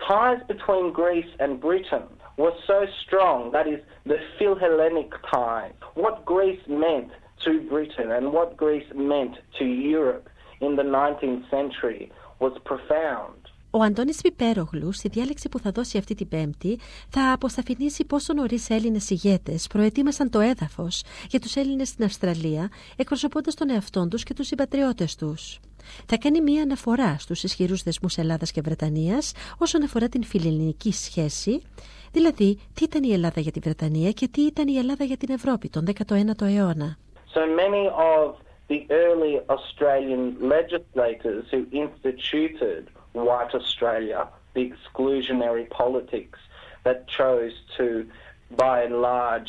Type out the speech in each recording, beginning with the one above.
ties between Greece and Britain were so strong, that is, the Philhellenic ties, what Greece meant to Britain and what Greece meant to Europe in the 19th century was profound. Ο Αντώνης Πιπέρογλου, στη διάλεξη που θα δώσει αυτή την Πέμπτη, θα αποσταφηνίσει πόσο νωρίς Έλληνες ηγέτες προετοίμασαν το έδαφος για τους Έλληνες στην Αυστραλία, εκπροσωπώντας τον εαυτόν τους και τους συμπατριώτες τους. Θα κάνει μία αναφορά στους ισχυρούς δεσμούς Ελλάδας και Βρετανίας όσον αφορά την φιλελληνική σχέση, δηλαδή τι ήταν η Ελλάδα για τη Βρετανία και τι ήταν η Ελλάδα για την Ευρώπη τον 19ο αιώνα. So many of the early Australian legislators who instituted White Australia, the exclusionary politics that chose to, by and large,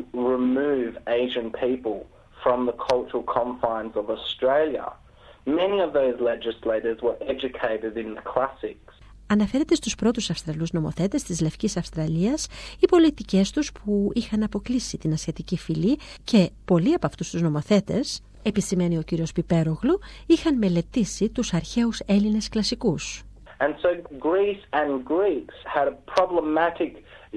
remove Asian people from the cultural confines of Australia, many of those legislators were educated in the classics. Αναφέρεται στους πρώτους Αυστραλούς νομοθέτες της Λευκής Αυστραλίας, οι πολιτικές τους που είχαν αποκλείσει την ασιατική φυλή και πολλοί από αυτούς τους νομοθέτες, επισημαίνει ο κύριος Πιπέρογλου, είχαν μελετήσει τους αρχαίους Έλληνες κλασικούς. And so Greece and Greeks had a problematic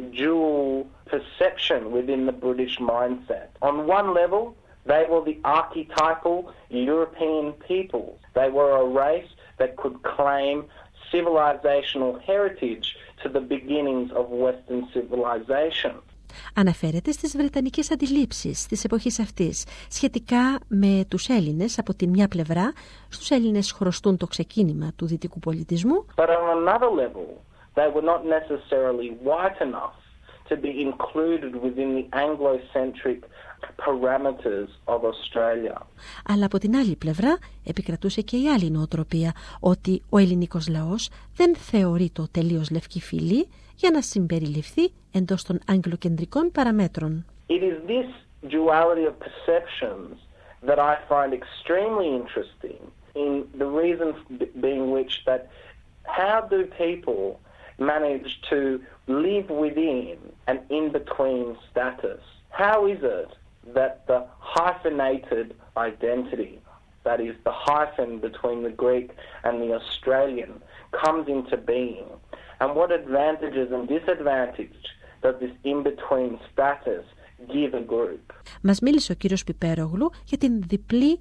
dual perception within the British mindset. On one level, they were the archetypal European peoples. They were a race that could claim civilizational heritage to the beginnings of Western civilization. Αναφέρεται στις βρετανικές αντιλήψεις της εποχής αυτής σχετικά με τους Έλληνες από την μια πλευρά. Στους Έλληνες χρωστούν το ξεκίνημα του δυτικού πολιτισμού. But on another level, they were not necessarily white enough to be included within the Anglo-centric parameters of Australia. Αλλά από την άλλη πλευρά επικρατούσε και η άλλη νοοτροπία, ότι ο ελληνικός λαός δεν θεωρεί το τελείως λευκή φυλή για να συμπεριληφθεί εντός των αγγλοκεντρικών παραμέτρων. It is this duality of perceptions that I find extremely interesting, in the reason being which that how do people manage to live within an in-between status? How is it that the hyphenated identity, that is the hyphen between the Greek and the Australian, comes into being? And what advantages and disadvantages does this in-between status give a group? Μας μίλησε ο κύριος Πιπέρογλου για την διπλή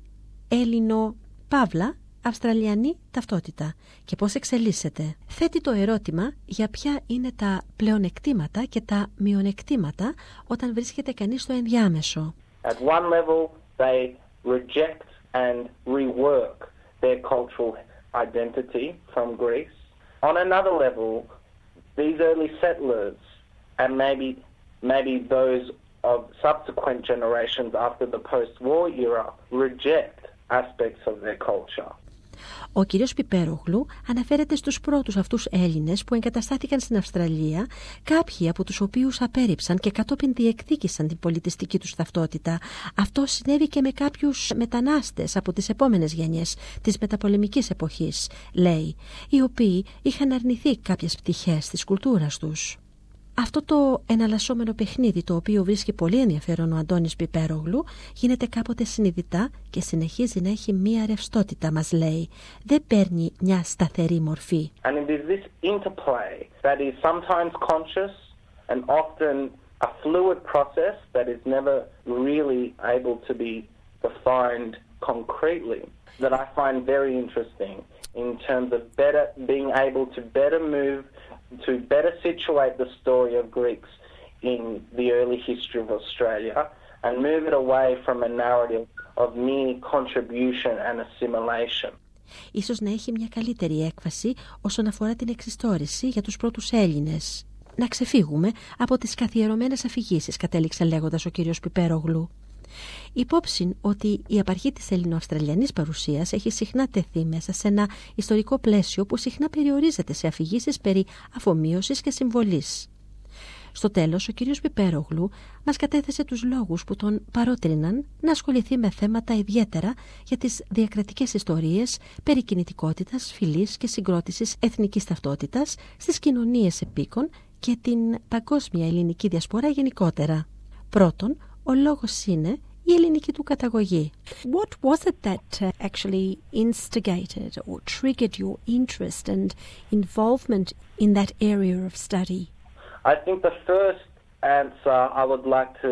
Έλληνο-Παύλα Αυστραλιανή ταυτότητα και πώς εξελίσσεται. Θέτει το ερώτημα για ποια είναι τα πλεονεκτήματα και τα μειονεκτήματα όταν βρίσκεται κανείς στο ενδιάμεσο. At one level they reject and rework their cultural identity from Greece. On another level, these early settlers and maybe those of subsequent generations after the post-war era reject aspects of their culture. Ο κύριος Πιπέρογλου αναφέρεται στους πρώτους αυτούς Έλληνες που εγκαταστάθηκαν στην Αυστραλία, κάποιοι από τους οποίους απέρριψαν και κατόπιν διεκδίκησαν την πολιτιστική τους ταυτότητα. Αυτό συνέβη και με κάποιους μετανάστες από τις επόμενες γενιές της μεταπολεμικής εποχής, λέει, οι οποίοι είχαν αρνηθεί κάποιες πτυχές της κουλτούρας τους. Αυτό το εναλλασσόμενο παιχνίδι, το οποίο βρίσκει πολύ ενδιαφέρον ο Αντώνης Πιπέρογλου, γίνεται κάποτε συνειδητά και συνεχίζει να έχει μία ρευστότητα, μας λέει. Δεν παίρνει μια σταθερή μορφή. And it is this interplay that is sometimes conscious and often a fluid process that is never really able to be defined concretely that I find very interesting in terms of being able to better move to better situate the story of Greeks in the early history of Australia and move it away from a narrative of mere contribution and assimilation. Ίσως να έχει μια καλύτερη έκφαση όσον αφορά την εξιστόρηση για τους πρώτους Έλληνες. Να ξεφύγουμε από τις καθιερωμένες αφηγήσεις, κατέληξε λέγοντας ο κύριος Πιπέρογλου. Υπόψη ότι η απαρχή της ελληνοαυστραλιανής παρουσίας έχει συχνά τεθεί μέσα σε ένα ιστορικό πλαίσιο που συχνά περιορίζεται σε αφηγήσεις περί αφομοίωσης και συμβολής. Στο τέλος, ο κύριος Πιπέρογλου μας κατέθεσε τους λόγους που τον παρότριναν να ασχοληθεί με θέματα ιδιαίτερα για τις διακρατικές ιστορίες περί κινητικότητας, φυλής και συγκρότησης εθνικής ταυτότητας στις κοινωνίες επίκων και την παγκόσμια ελληνική διασπορά γενικότερα. Πρώτον, ο λόγος είναι η ελληνική του καταγωγή. What was it that actually instigated or triggered your interest and involvement in that area of study? I think the first answer I would like to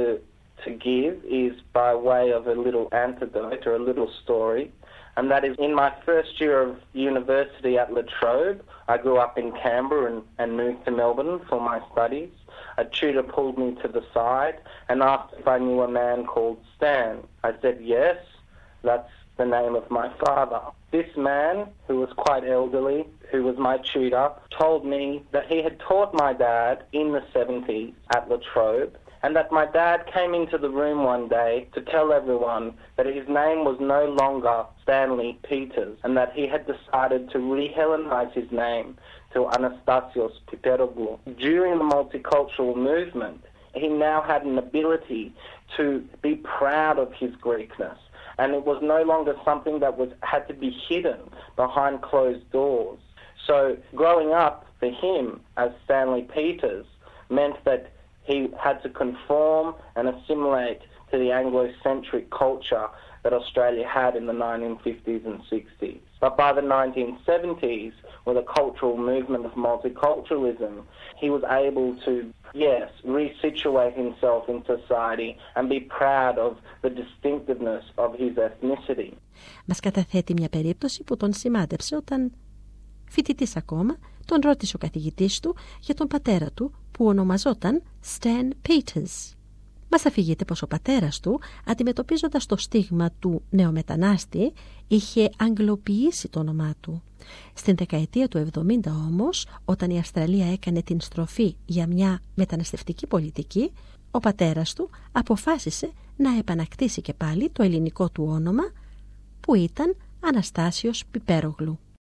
give is by way of a little anecdote or a little story, and that is in my first year of university at La Trobe. I grew up in Canberra and moved to Melbourne for my studies. A tutor pulled me to the side and asked if I knew a man called Stan. I said yes, that's the name of my father. This man, who was quite elderly, who was my tutor, told me that he had taught my dad in the 70s at La Trobe, and that my dad came into the room one day to tell everyone that his name was no longer Stanley Peters, and that he had decided to re-Hellenize his name to Anastasios Piperoglou. During the multicultural movement, he now had an ability to be proud of his Greekness, and it was no longer something that had to be hidden behind closed doors. So growing up for him as Stanley Peters meant that he had to conform and assimilate to the Anglo-centric culture that Australia had in the 1950s and 60s. But by the 1970s, with a cultural movement of multiculturalism, he was able to, yes, resituate himself in society and be proud of the distinctiveness of his ethnicity. Μας καταθέτει μια περίπτωση που τον σημάδεψε όταν, φοιτητής ακόμα, τον ρώτησε ο καθηγητής του για τον πατέρα του που ονομαζόταν Stan Peters. Μας αφηγείται πως ο πατέρας του, αντιμετωπίζοντας το στίγμα του νεομετανάστη, είχε αγγλοποιήσει το όνομά του. Στην δεκαετία του 70 όμως, όταν η Αυστραλία έκανε την στροφή για μια μεταναστευτική πολιτική, ο πατέρας του αποφάσισε να επανακτήσει και πάλι το ελληνικό του όνομα, που ήταν Αναστάσιος Πιπέρογλου.